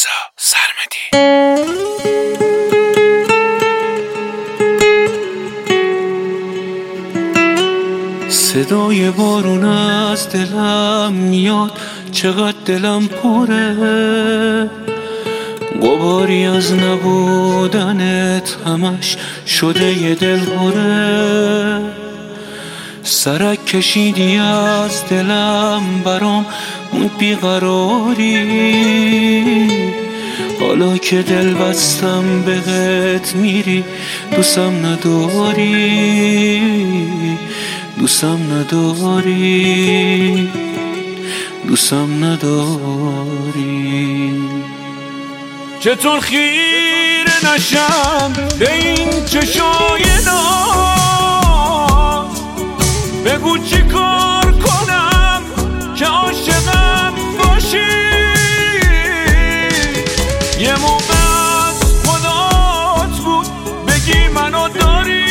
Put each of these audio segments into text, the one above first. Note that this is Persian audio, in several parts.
رضا سرمدی. صدای بارون از دلم میاد، چقدر دلم پره، غباری از نبودنت همش شده یه دلهوره. سرک کشیدی از دلم برام موند بیقراری، حالا که دل بستم بهت میری دوستم نداری، دوستم نداری، دوستم نداری. چطور خیره نشم به این چشای ناز، بگو چی کار کنم که عاشقم باشی. یه موقع از خدات بود بگی منو داری،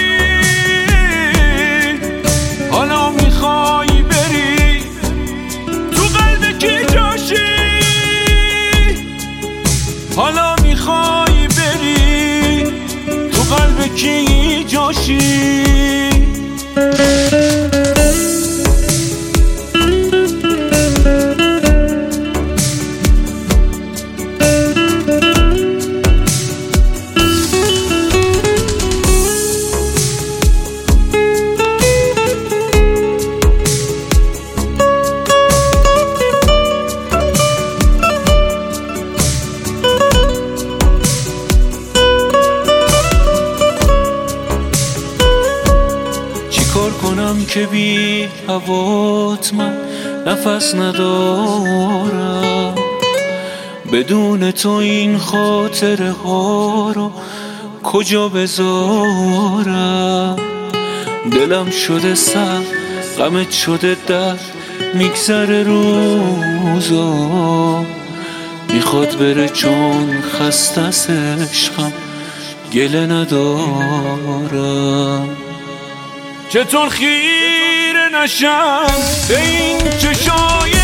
حالا میخوای بری تو قلب کی جاشی، حالا میخوای بری تو قلب کی جاشی. کار کنم که بی هوات من نفس ندارم، بدون تو این خاطره ها رو کجا بذارم. دلم شده سر، غمت شده درد، میگذره روزا، میخواد بره چون خسته از عشقم گله ندارم. چطور خیره نشم به این چشای